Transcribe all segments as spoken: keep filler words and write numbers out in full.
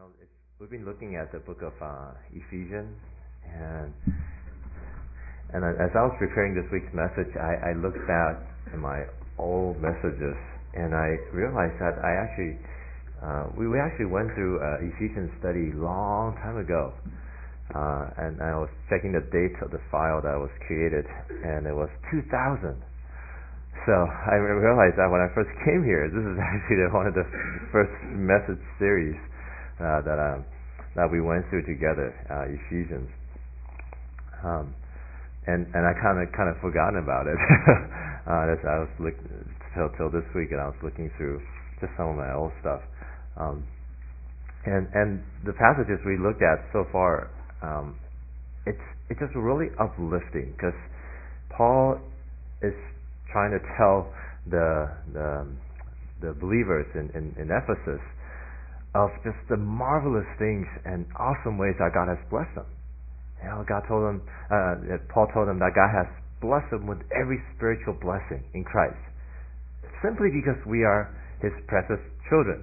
know, it's, we've been looking at the book of uh, Ephesians, and and as I was preparing this week's message, I, I looked back at my old messages, and I realized that I actually uh, we, we actually went through uh, Ephesians study long time ago, uh, and I was checking the date of the file that was created, and it was two thousand. So I realized that when I first came here, this is actually the, one of the first message series uh, that um, that we went through together, uh, Ephesians, um, and and I kind of kind of forgotten about it. uh, that's, I was look till till this week, and I was looking through just some of my old stuff, um, and and the passages we looked at so far, um, it's it's just really uplifting because Paul is trying to tell the the, the believers in, in, in Ephesus of just the marvelous things and awesome ways that God has blessed them. You know, God told them, uh, Paul told them that God has blessed them with every spiritual blessing in Christ, simply because we are His precious children.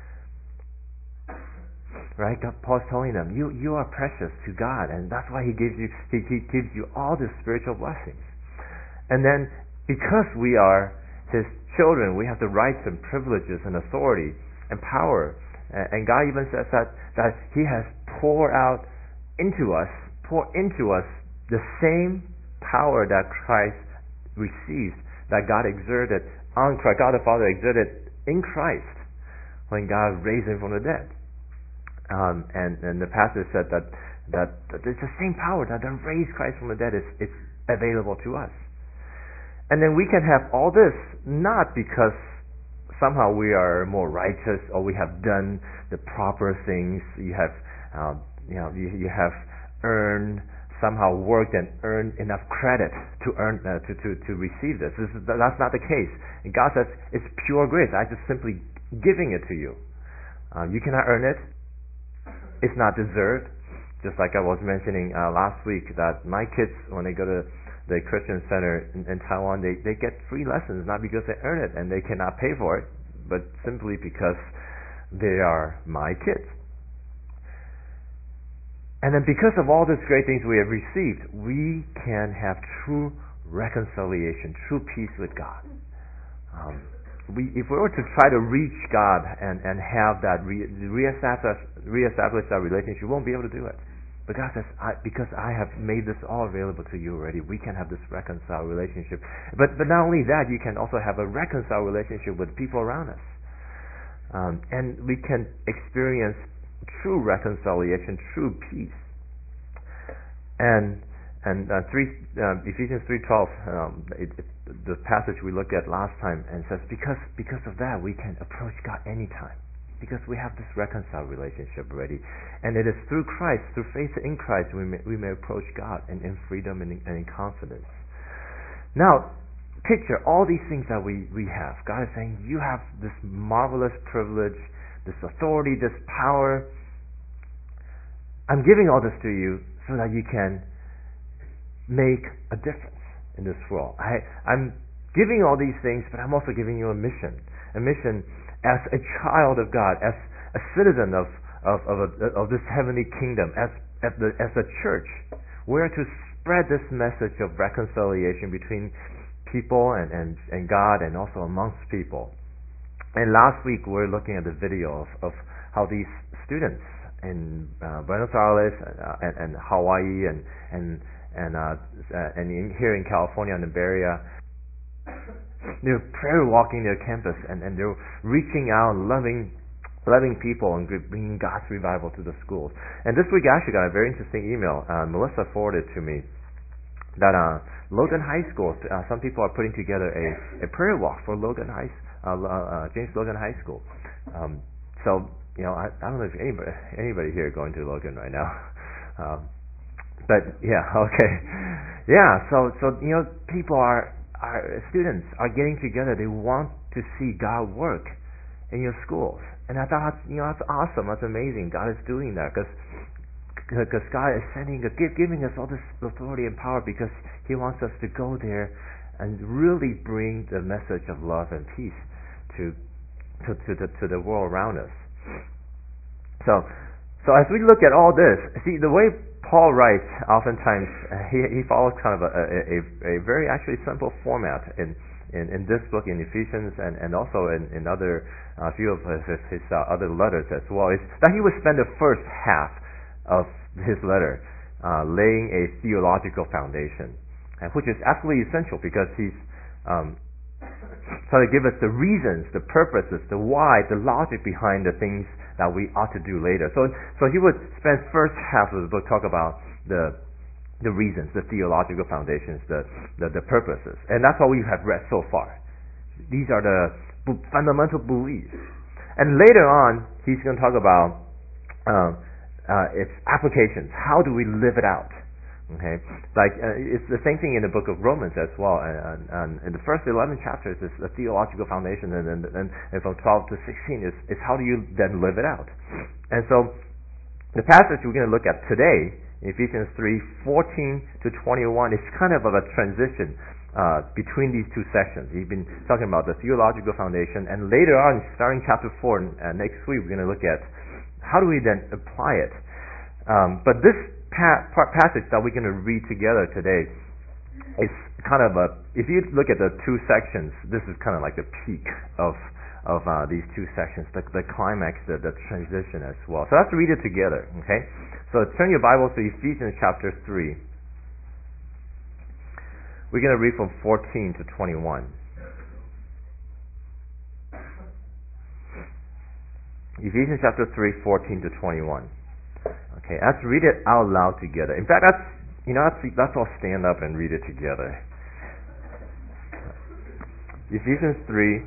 Right? God, Paul's telling them, you you are precious to God, and that's why He gives you He, he gives you all these spiritual blessings. And then, because we are His children, we have the rights and privileges and authority and power. And God even says that, that He has poured out into us, poured into us the same power that Christ received, that God exerted on Christ, God the Father exerted in Christ when God raised Him from the dead. Um, and, and the pastor said that, that, that it's the same power that raised Christ from the dead is, is available to us. And then we can have all this not because somehow we are more righteous or we have done the proper things. You have, um, you know, you, you have earned somehow worked and earned enough credit to earn uh, to, to to receive this. this is, that's not the case. And God says it's pure grace. I just simply giving it to you. Uh, you cannot earn it. It's not deserved. Just like I was mentioning uh, last week, that my kids, when they go to the Christian Center in, in Taiwan, they, they get free lessons, not because they earn it and they cannot pay for it, but simply because they are my kids. And then because of all these great things we have received, we can have true reconciliation, true peace with God. Um, we, if we were to try to reach God and, and have that re, reestablish, reestablish that relationship, we won't be able to do it. But God says, I, because I have made this all available to you already, we can have this reconciled relationship. But but not only that, you can also have a reconciled relationship with people around us. Um, and we can experience true reconciliation, true peace. And and uh, three, uh, Ephesians three twelve, um, it, it, the passage we looked at last time, and says because because of that we can approach God anytime. Because we have this reconciled relationship already. And it is through Christ, through faith in Christ, we may, we may approach God in, in freedom and in, and in confidence. Now, picture all these things that we, we have. God is saying, you have this marvelous privilege, this authority, this power. I'm giving all this to you so that you can make a difference in this world. I, I'm giving all these things, but I'm also giving you a mission. A mission as a child of God, as a citizen of of of, a, of this heavenly kingdom, as as the as a church, we're to spread this message of reconciliation between people and and, and God, and also amongst people. And last week we were looking at the video of, of how these students in uh, Buenos Aires uh, and, and Hawaii and and and uh, uh, and in, here in California and the Bay Area, they're prayer walking their campus, and, and they're reaching out, loving, loving people, and bringing God's revival to the schools. And this week, I actually got a very interesting email. Uh, Melissa forwarded to me that uh, Logan High School, uh, some people are putting together a, a prayer walk for Logan High, uh, uh, James Logan High School. Um, so, you know, I, I don't know if anybody, anybody here is going to Logan right now. Um, but yeah, okay, yeah. So, so you know, people are. Our students are getting together. They want to see God work in your schools, and I thought, you know, that's awesome. That's amazing. God is doing that because because God is sending, giving us all this authority and power because He wants us to go there and really bring the message of love and peace to to to the, to the world around us. So So as we look at all this, see the way Paul writes, oftentimes uh, he he follows kind of a, a, a very actually simple format in in, in this book in Ephesians and, and also in, in other a uh, few of his, his uh, other letters as well. Is that he would spend the first half of his letter uh, laying a theological foundation, and which is absolutely essential because he's um, trying to give us the reasons, the purposes, the why, the logic behind the things that we ought to do later. So, so he would spend first half of the book talk about the the reasons, the theological foundations, the, the the purposes, and that's what we have read so far. These are the fundamental beliefs, and later on he's going to talk about uh, uh, its applications. How do we live it out? Okay, like uh, it's the same thing in the book of Romans as well. And, and in the first eleven chapters is a theological foundation, and then and, and from twelve to sixteen is is how do you then live it out? And so the passage we're going to look at today, Ephesians three fourteen to twenty-one, is kind of, of a transition uh, between these two sections. We've been talking about the theological foundation, and later on, starting chapter four, uh, next week, we're going to look at how do we then apply it. Um, but this pa- passage that we're going to read together today is kind of a, if you look at the two sections, this is kind of like the peak of of uh, these two sections, the, the climax, the, the transition as well. So let's read it together, okay? So turn your Bibles to Ephesians chapter three. We're going to read from fourteen to twenty-one. Ephesians chapter three, fourteen to twenty-one. Okay, let's read it out loud together. In fact, let's, you know, let's, let's all stand up and read it together. Ephesians three,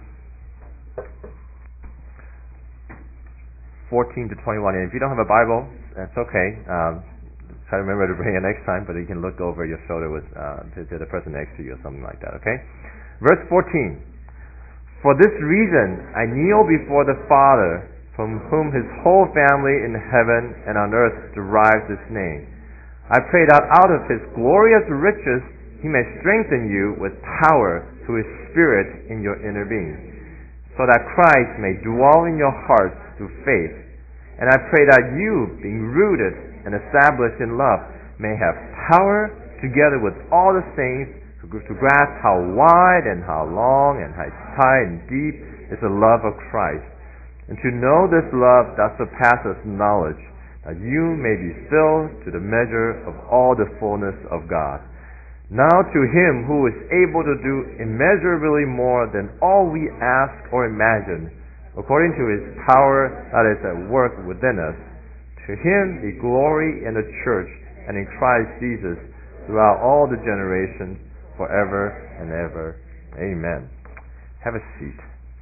fourteen to twenty-one. And if you don't have a Bible, that's okay. Um, try to remember to bring it next time, but you can look over your shoulder with uh, to, to the person next to you or something like that, okay? Verse fourteen. For this reason I kneel before the Father, from whom his whole family in heaven and on earth derives its name. I pray that out of his glorious riches he may strengthen you with power through his Spirit in your inner being, so that Christ may dwell in your hearts through faith. And I pray that you, being rooted and established in love, may have power together with all the saints to grasp how wide and how long and how high and deep is the love of Christ, and to know this love that surpasses knowledge, that you may be filled to the measure of all the fullness of God. Now to him who is able to do immeasurably more than all we ask or imagine, according to his power that is at work within us, to him be glory in the church and in Christ Jesus throughout all the generations, forever and ever. Amen. Have a seat.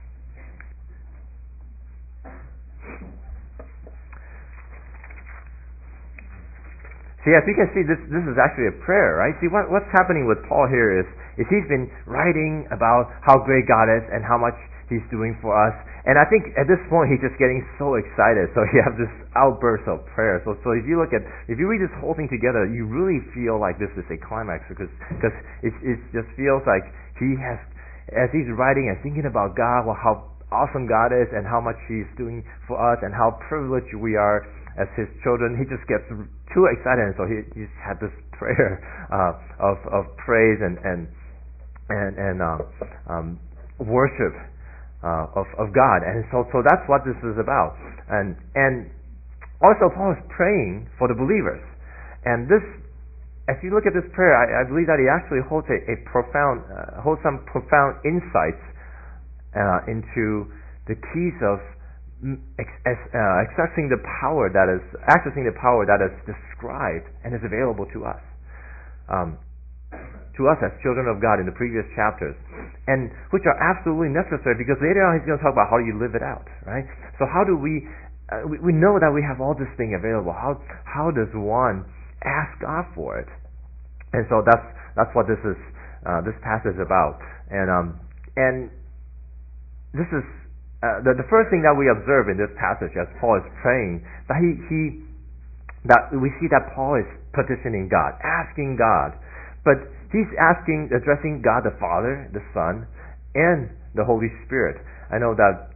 See, as you can see, this this is actually a prayer, right? See, what what's happening with Paul here is is he's been writing about how great God is and how much he's doing for us. And I think at this point he's just getting so excited. So he has this outburst of prayer. So so if you look at if you read this whole thing together, you really feel like this is a climax because because it it just feels like he has, as he's writing and thinking about God, well, how awesome God is and how much he's doing for us and how privileged we are as his children. He just gets too excited, and so he he's had this prayer uh, of of praise and and and and um, um, worship uh, of of God, and so so that's what this is about. And and also Paul is praying for the believers, and this, as you look at this prayer, I, I believe that he actually holds a, a profound uh, holds some profound insights uh, into the keys of Uh, accessing the power that is accessing the power that is described and is available to us, um, to us as children of God in the previous chapters, and which are absolutely necessary because later on he's going to talk about how do you live it out, right? So how do we, uh, we we know that we have all this thing available. How how does one ask God for it? And so that's that's what this is uh, this passage is about, and um and this is. Uh, the, the first thing that we observe in this passage as Paul is praying, that he, he that we see that Paul is petitioning God, asking God, but he's asking, addressing God the Father, the Son, and the Holy Spirit. I know that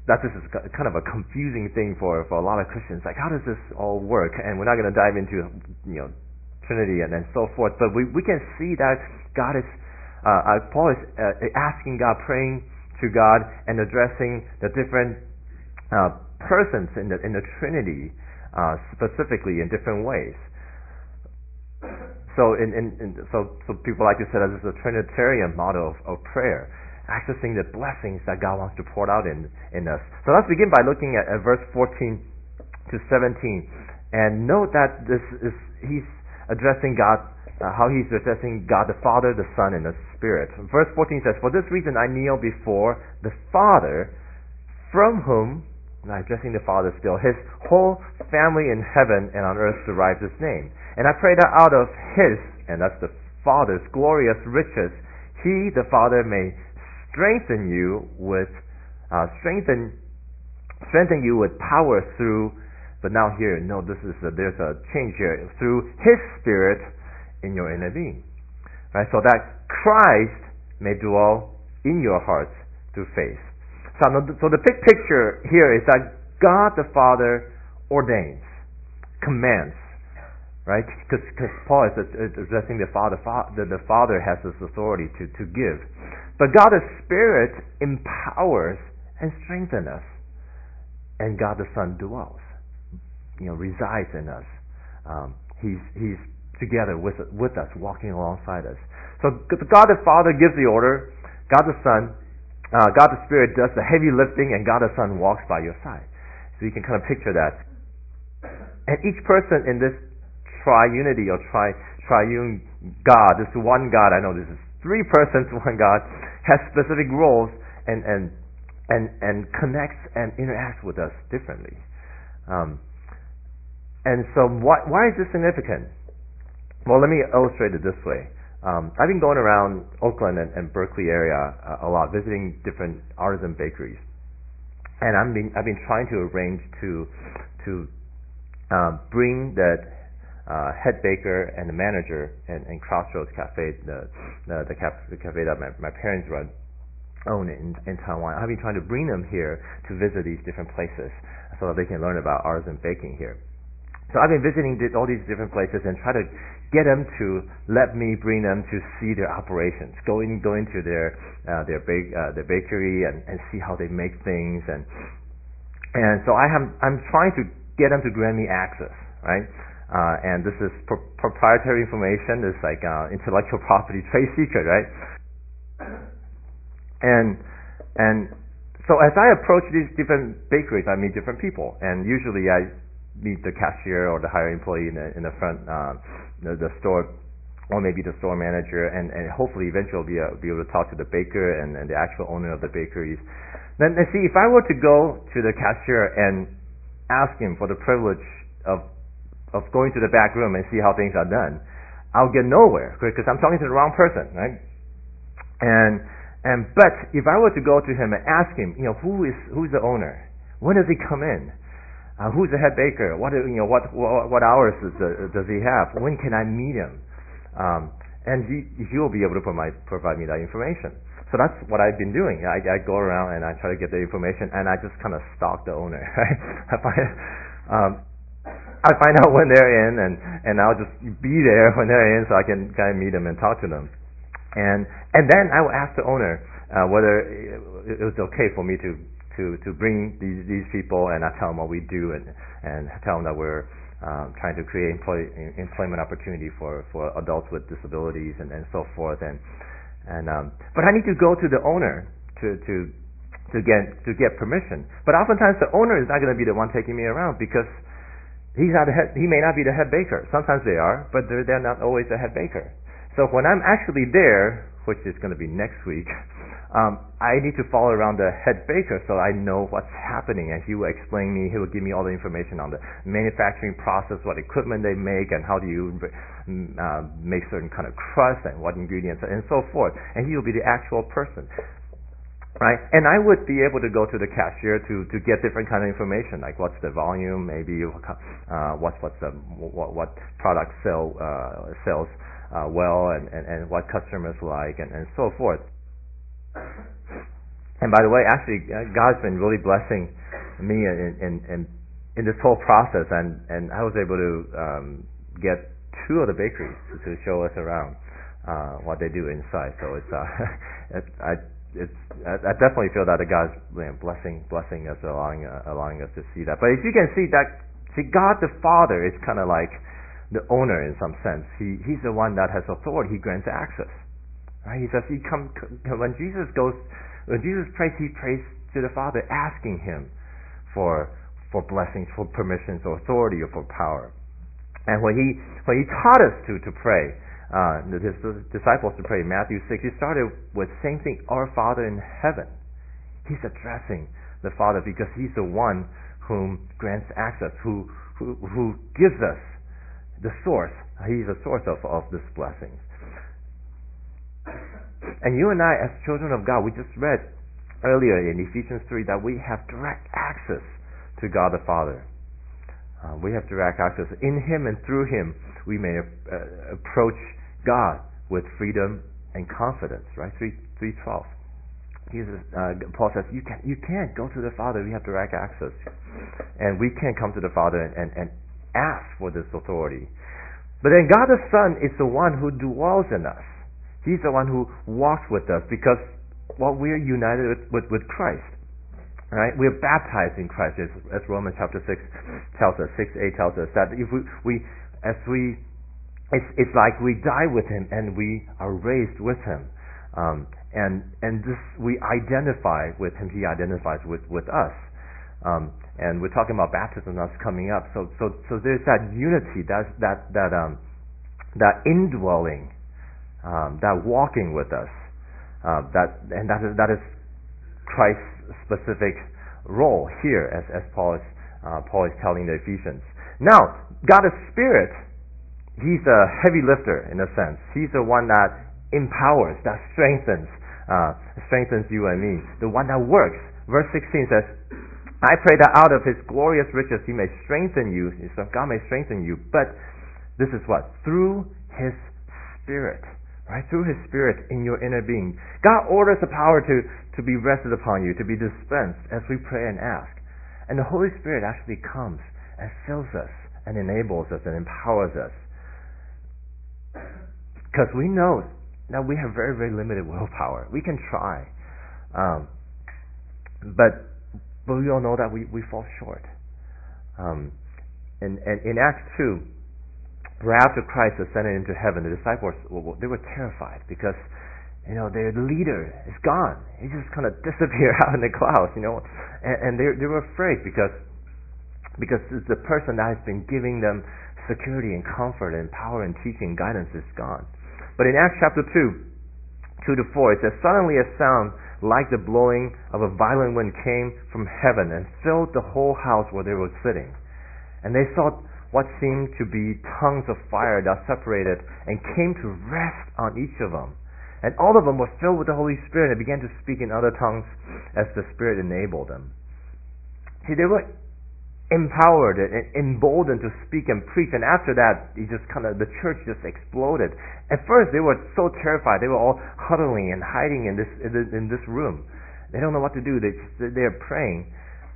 that this is kind of a confusing thing for, for a lot of Christians. Like, how does this all work? And we're not going to dive into, you know, Trinity and then so forth. But we, we can see that God is, uh, uh, Paul is uh, asking God, praying to God, and addressing the different uh, persons in the in the Trinity uh, specifically in different ways. So, in, in, in so so people like to say that this is a Trinitarian model of, of prayer, accessing the blessings that God wants to pour out in, in us. So let's begin by looking at, at verse fourteen to seventeen. And note that this is, he's addressing God, uh, how he's addressing God the Father, the Son, and the Spirit. Verse fourteen says, "For this reason I kneel before the Father, from whom," not addressing the Father still, "his whole family in heaven and on earth derives its name. And I pray that out of his," and that's the Father's, "glorious riches, he, the Father, may strengthen you with uh, strengthen strengthen you with power through," but now here, no, this is a, there's a change here, "through his Spirit in your inner being." Right, so that Christ may dwell in your hearts through faith. So, so the big picture here is that God the Father ordains, commands, right? Because Paul is addressing the Father. The, the Father has this authority to, to give. But God the Spirit empowers and strengthens us. And God the Son dwells, you know, resides in us. Um, he's he's together with with us, walking alongside us. So God the Father gives the order. God the Son, uh, God the Spirit does the heavy lifting, and God the Son walks by your side. So you can kind of picture that. And each person in this triunity or tri triune God, this one God, I know this is three persons, one God, has specific roles and and and and connects and interacts with us differently. Um, and so, why why is this significant? Well, let me illustrate it this way. Um, I've been going around Oakland and, and Berkeley area a, a lot, visiting different artisan bakeries, and I've been I've been trying to arrange to to um, bring that. Uh, head baker and the manager in, in Crossroads Cafe, the the, the, cafe, the cafe that my, my parents run, own in, in Taiwan. I've been trying to bring them here to visit these different places so that they can learn about artisan baking here. So I've been visiting all these different places and try to get them to let me bring them to see their operations, go in, go into their uh, their bake uh, their bakery and, and see how they make things, and and so I have I'm trying to get them to grant me access, right? Uh, and this is pro- proprietary information. It's like uh, intellectual property, trade secret, right? And and so as I approach these different bakeries, I meet different people, and usually I meet the cashier or the higher employee in the in the front, uh, the, the store, or maybe the store manager, and, and hopefully eventually I'll be, uh, be able to talk to the baker and, and the actual owner of the bakeries. Then see, if I were to go to the cashier and ask him for the privilege of of going to the back room and see how things are done, I'll get nowhere because I'm talking to the wrong person, right? And and but if I were to go to him and ask him, you know, who is who's the owner? When does he come in? Uh, who's the head baker? What you know? What what, what hours does, the, does he have? When can I meet him? Um, and he he will be able to provide provide me that information. So that's what I've been doing. I, I go around and I try to get the information, and I just kind of stalk the owner. Right? I find. Um, I find out when they're in, and, and I'll just be there when they're in so I can kind of meet them and talk to them. And and then I will ask the owner uh, whether it was okay for me to, to, to bring these these people, and I tell them what we do, and, and tell them that we're um, trying to create employ, employment opportunity for, for adults with disabilities and, and so forth. And and um, but I need to go to the owner to to to get to get permission. But oftentimes the owner is not going to be the one taking me around because He's not the head, he may not be the head baker. Sometimes they are, but they're, they're not always the head baker. So when I'm actually there, which is going to be next week, um, I need to follow around the head baker so I know what's happening, and he will explain me, he will give me all the information on the manufacturing process, what equipment they make, and how do you uh, make certain kind of crust, and what ingredients, and so forth. And he will be the actual person. Right, and I would be able to go to the cashier to, to get different kind of information, like what's the volume, maybe uh, what's what's the what, what product sell uh, sells uh, well, and, and, and what customers like, and, and so forth. And by the way, actually, uh, God's been really blessing me in in, in, in this whole process, and, and I was able to um, get two of the bakeries to, to show us around uh, what they do inside. So it's uh, it, I it's I, I definitely feel that the God's, you know, blessing blessing us, allowing uh, allowing us to see that. But if you can see that, see, God the Father is kind of like the owner in some sense. He he's the one that has authority. He grants access. Right? He says he come when Jesus goes when Jesus prays, he prays to the Father, asking him for for blessings, for permissions, or authority, or for power. And when he when he taught us to to pray, uh, his disciples to pray, Matthew six, he started with same thing, our Father in heaven. He's addressing the Father because he's the one whom grants access, who who, who gives us the source. He's the source of, of this blessing. And you and I, as children of God, we just read earlier in Ephesians three that we have direct access to God the Father. Uh, we have direct access. In Him and through Him, we may uh, approach God with freedom and confidence. Right? Three three twelve. Jesus, uh, Paul says, you can you can't go to the Father. We have direct access, and we can't come to the Father and, and, and ask for this authority. But then God the Son is the one who dwells in us. He's the one who walks with us because, well, we're united with, with, with Christ. Right? We're baptized in Christ, as, as Romans chapter six tells us, six eight tells us that if we, we as we, it's it's like we die with Him and we are raised with Him, um, and and this we identify with Him. He identifies with with us, um, and we're talking about baptism that's coming up. So so so there's that unity, that that that um that indwelling, um, that walking with us, uh, that and that is that is Christ's specific role here, as as Paul is uh, Paul is telling the Ephesians. Now, God is Spirit. He's a heavy lifter in a sense. He's the one that empowers, that strengthens, uh, strengthens you and me. The one that works. Verse sixteen says, "I pray that out of His glorious riches He may strengthen you." So God may strengthen you, but this is what? Through His Spirit. Right? Through His Spirit in your inner being. God orders the power to, to be rested upon you, to be dispensed as we pray and ask. And the Holy Spirit actually comes and fills us and enables us and empowers us. Because we know that we have very, very limited willpower. We can try. Um, but but we all know that we, we fall short. Um, and, and in Acts two, right after Christ ascended into heaven, the disciples, they were terrified because, you know, their leader is gone. He just kind of disappeared out in the clouds, you know. And, and they, they were afraid because, because the person that has been giving them security and comfort and power and teaching guidance is gone. But in Acts chapter two, two to four, it says, "Suddenly a sound like the blowing of a violent wind came from heaven and filled the whole house where they were sitting. And they saw what seemed to be tongues of fire that separated and came to rest on each of them. And all of them were filled with the Holy Spirit and began to speak in other tongues as the Spirit enabled them." See, they were empowered and emboldened to speak and preach, and after that, he just kind of the church just exploded. At first, they were so terrified; they were all huddling and hiding in this in this room. They don't know what to do. They just, they're praying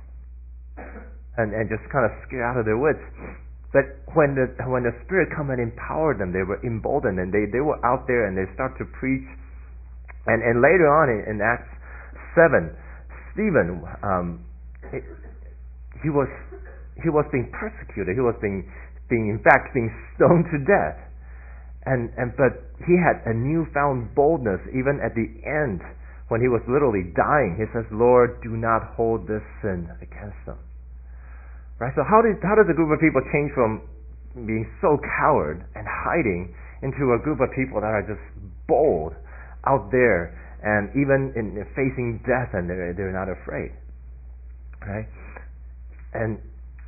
and and just kind of scared out of their wits. But when the when the Spirit come and empowered them, they were emboldened, and they, they were out there and they start to preach. And and later on in, in Acts seven, Stephen, um, it, he was he was being persecuted. He was being being in fact being stoned to death. And and but he had a newfound boldness even at the end when he was literally dying. He says, "Lord, do not hold this sin against them." Right? So how did how does a group of people change from being so coward and hiding into a group of people that are just bold out there and even in facing death and they're they're not afraid? Right? And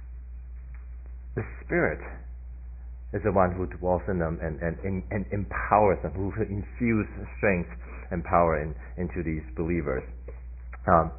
the Spirit is the one who dwells in them and, and, and, and empowers them, who infuses strength and power in, into these believers. Um,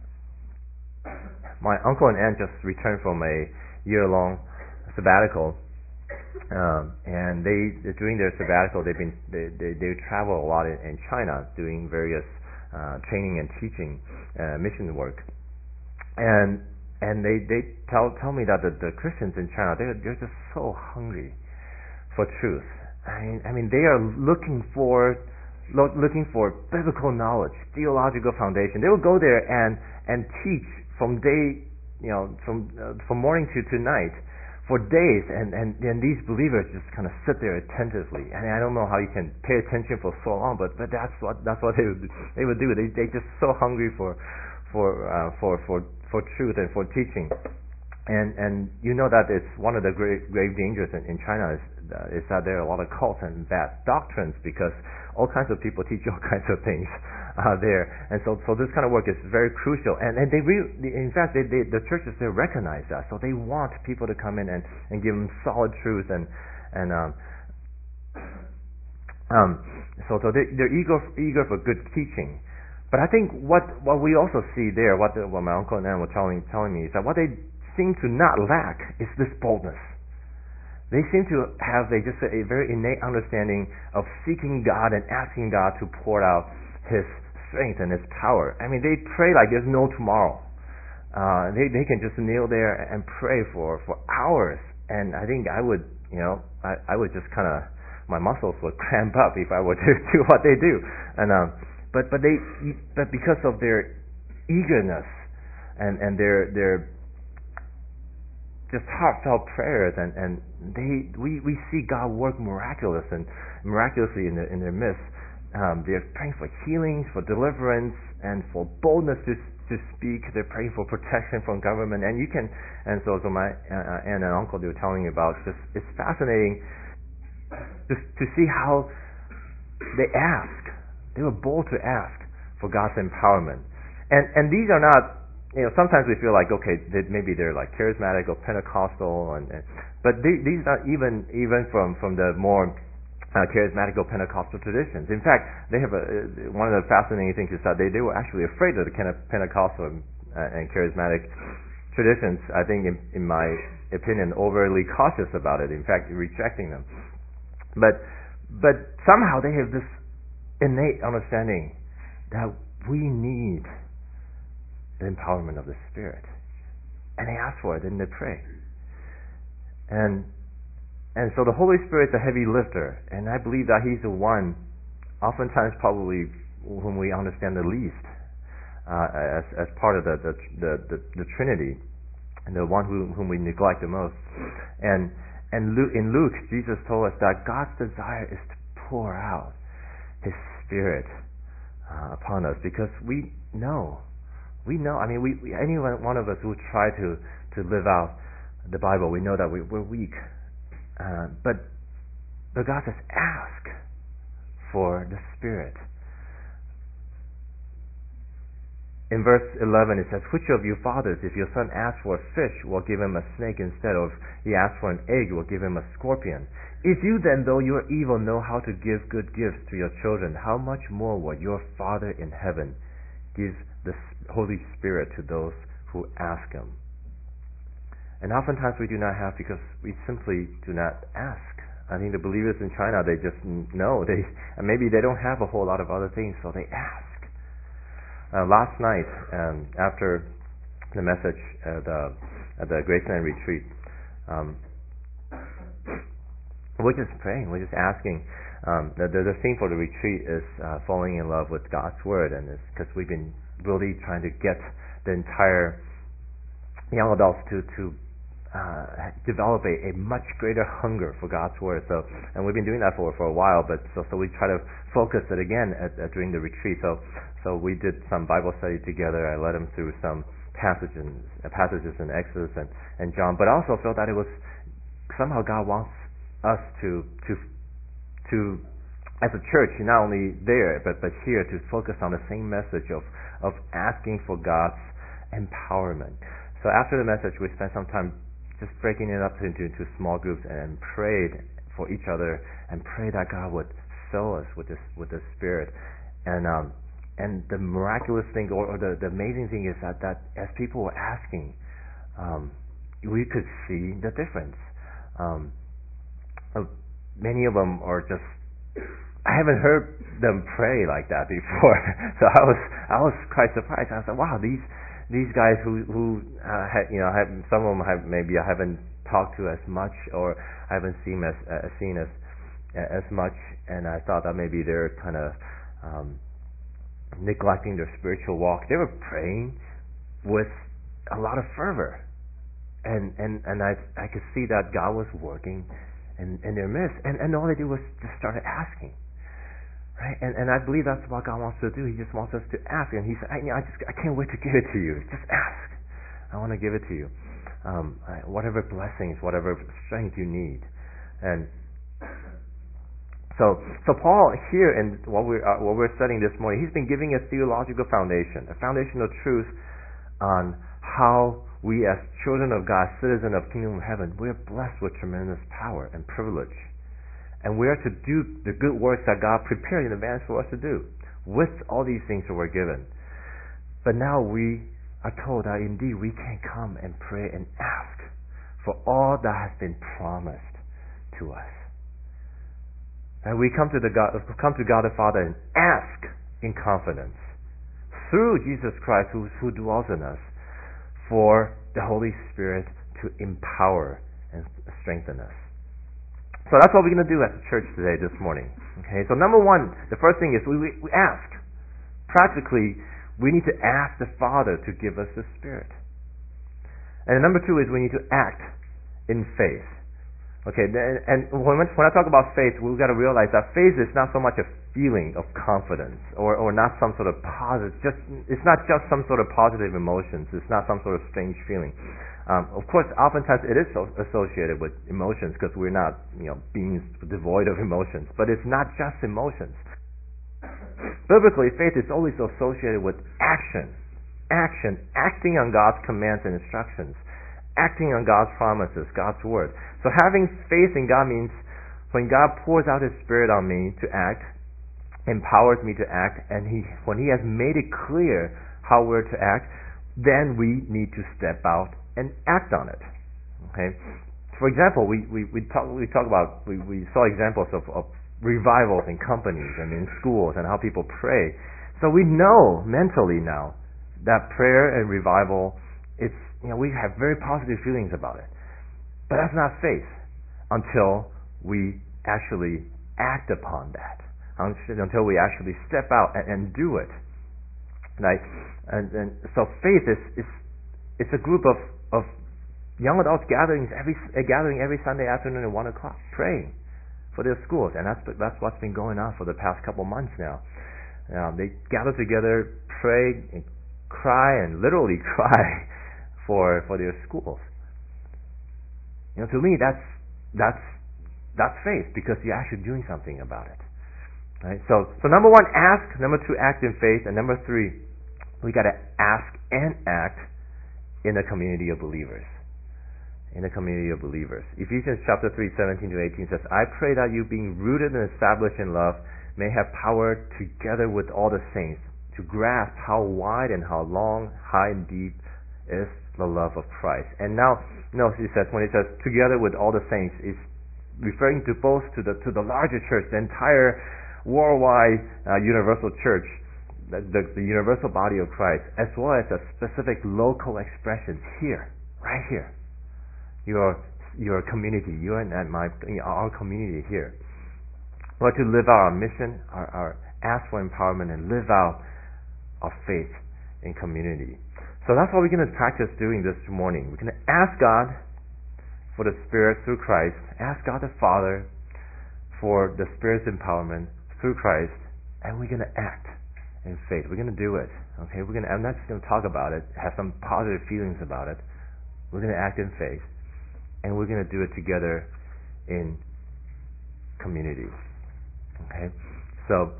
My uncle and aunt just returned from a year-long sabbatical, um, and they during their sabbatical they've been they they, they travel a lot in, in China, doing various uh, training and teaching uh, mission work, and and they they tell tell me that the, the Christians in China, they're they're just so hungry for truth. I mean, I mean they are looking for lo- looking for biblical knowledge, theological foundation. They will go there and and teach from day, you know, from uh, from morning to, to night for days, and, and, and these believers just kind of sit there attentively. And I don't know how you can pay attention for so long, but, but that's what that's what they would they would do. They they just so hungry for for uh, for for for truth and for teaching. And and you know that it's one of the grave, grave dangers in, in China is uh, is that there are a lot of cults and bad doctrines, because all kinds of people teach all kinds of things uh, there. And so so this kind of work is very crucial. And and they re- in fact they, they, the churches, they recognize that, so they want people to come in and, and give them solid truth, and and um, um so so they, they're eager eager for good teaching. But I think what what we also see there, what the, what my uncle and aunt were telling telling me, is that what they seem to not lack is this boldness. They seem to have a, just a, a very innate understanding of seeking God and asking God to pour out His strength and His power. I mean, they pray like there's no tomorrow. Uh, they they can just kneel there and pray for, for hours. And I think I would, you know, I, I would just kind of, my muscles would cramp up if I were to do what they do. And um, but but they but because of their eagerness and and their their just heartfelt prayers, and, and they we, we see God work miraculous and miraculously in their in their midst. Um, they're praying for healings, for deliverance, and for boldness to to speak. They're praying for protection from government, and you can. And so, so my uh, aunt and uncle, they were telling me about this. It's fascinating just to see how they ask. They were bold to ask for God's empowerment, and and these are not. You know, sometimes we feel like, okay, that maybe they're like charismatic or Pentecostal, and, and but they, these are even even from from the more uh, charismatic or Pentecostal traditions. In fact, they have a one of the fascinating things is that they, they were actually afraid of the kind of Pentecostal and, uh, and charismatic traditions. I think, in, in my opinion, overly cautious about it. In fact, rejecting them. But but somehow they have this innate understanding that we need the empowerment of the Spirit, and they ask for it and they pray, and and so the Holy Spirit's a heavy lifter, and I believe that He's the one, oftentimes probably whom we understand the least uh, as as part of the the, the the the Trinity, and the one who, whom we neglect the most. And and Luke, in Luke, Jesus told us that God's desire is to pour out His Spirit uh, upon us, because we know. We know, I mean, we, we any one of us who try to, to live out the Bible, we know that we, we're weak. Uh, but, but God says, ask for the Spirit. In verse eleven, it says, which of you fathers, if your son asks for a fish, will give him a snake instead, or if he asks for an egg, will give him a scorpion? If you then, though you are evil, know how to give good gifts to your children, how much more will your Father in heaven give the Holy Spirit to those who ask Him? And oftentimes we do not have, because we simply do not ask. I think the believers in China, they just know, they and maybe they don't have a whole lot of other things, so they ask. Uh, last night, um, after the message at the, at the Graceland retreat, um, we're just praying, we're just asking. Um, the, the, the theme for the retreat is uh, falling in love with God's Word, and it's because we've been really trying to get the entire young adults to to uh, develop a, a much greater hunger for God's Word. So, and we've been doing that for for a while. But so so we try to focus it again at, at, during the retreat. So so we did some Bible study together. I led them through some passages uh, passages in Exodus and, and John. But I also felt that it was somehow God wants us to to to as a church, not only there but but here, to focus on the same message of of asking for God's empowerment. So after the message, we spent some time just breaking it up into, into small groups and prayed for each other and prayed that God would fill us with this with the Spirit. And um, and the miraculous thing, or, or the, the amazing thing, is that, that as people were asking, um, we could see the difference. Um, uh, many of them are just I haven't heard them pray like that before. So I was I was quite surprised. I was like, wow, these these guys who who uh, had, you know, have, some of them have maybe I haven't talked to as much, or I haven't seen as uh, seen as as much, and I thought that maybe they're kind of um, neglecting their spiritual walk. They were praying with a lot of fervor, and and and I I could see that God was working in in their midst, and and all they did was just started asking. Right? And and I believe that's what God wants to do. He just wants us to ask, and He said, I, I just I can't wait to give it to you. Just ask. I want to give it to you. Um, I, whatever blessings, whatever strength you need, and so so Paul here in what we're uh, what we're studying this morning, he's been giving a theological foundation, a foundation of truth on how we as children of God, citizens of Kingdom of Heaven, we are blessed with tremendous power and privilege. And we are to do the good works that God prepared in advance for us to do with all these things that we're given. But now we are told that indeed we can come and pray and ask for all that has been promised to us. And we come to the God, come to God the Father and ask in confidence through Jesus Christ who, who dwells in us for the Holy Spirit to empower and strengthen us. So that's what we're going to do at the church today, this morning. Okay. So number one, the first thing is we, we, we ask. Practically, we need to ask the Father to give us the Spirit. And number two is we need to act in faith. Okay. And when, when I talk about faith, we've got to realize that faith is not so much a feeling of confidence, or, or not some sort of positive. Just it's not just some sort of positive emotions. It's not some sort of strange feeling. Um, of course, oftentimes it is so associated with emotions because we're not, you know, beings devoid of emotions. But it's not just emotions. Biblically, faith is always associated with action, action, acting on God's commands and instructions, acting on God's promises, God's word. So having faith in God means when God pours out His Spirit on me to act, empowers me to act, and He, when He has made it clear how we're to act, then we need to step out and act on it. Okay. For example, we we we talk we talk about we, we saw examples of, of revivals in companies and in schools and how people pray. So we know mentally now that prayer and revival, it's, you know, we have very positive feelings about it. But that's not faith until we actually act upon that. Until we actually step out and, and do it. Right? And, and so faith is, is it's a group of, of young adults gathering every uh, gathering every Sunday afternoon at one o'clock, praying for their schools, and that's that's what's been going on for the past couple months now. Um, they gather together, pray, and cry, and literally cry for for their schools. You know, to me, that's that's that's faith because you're actually doing something about it. Right? So, so number one, ask. Number two, act in faith, and number three, we got to ask and act in a community of believers. In a community of believers. Ephesians chapter three, seventeen to eighteen says, I pray that you, being rooted and established in love, may have power together with all the saints to grasp how wide and how long, high and deep is the love of Christ. And now, notice it says, when it says together with all the saints, it's referring to both to the to the larger church, the entire worldwide uh, universal church, the, the, the universal body of Christ, as well as a specific local expressions here, right here. Your your community, your and my, you know, our community here. We're to live out our mission, our, our ask for empowerment, and live out our faith in community. So that's what we're going to practice doing this morning. We're going to ask God for the Spirit through Christ, ask God the Father for the Spirit's empowerment through Christ, and we're going to act in faith. We're going to do it. Okay, we're going to. I'm not just going to talk about it, have some positive feelings about it. We're going to act in faith, and we're going to do it together in community. Okay, so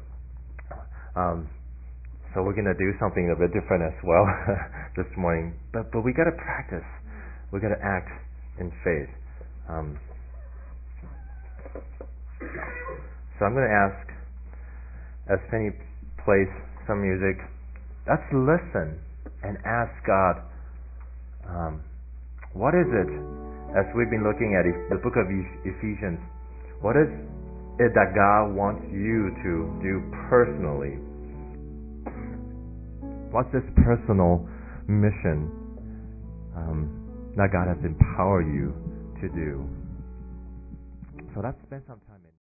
um, so we're going to do something a bit different as well this morning. But but we got to practice. We got to act in faith. Um, so I'm going to ask, as Penny plays some music, let's listen and ask God, um, what is it, as we've been looking at the book of Ephesians, what is it that God wants you to do personally? What's this personal mission um, that God has empowered you to do? So let's spend some time in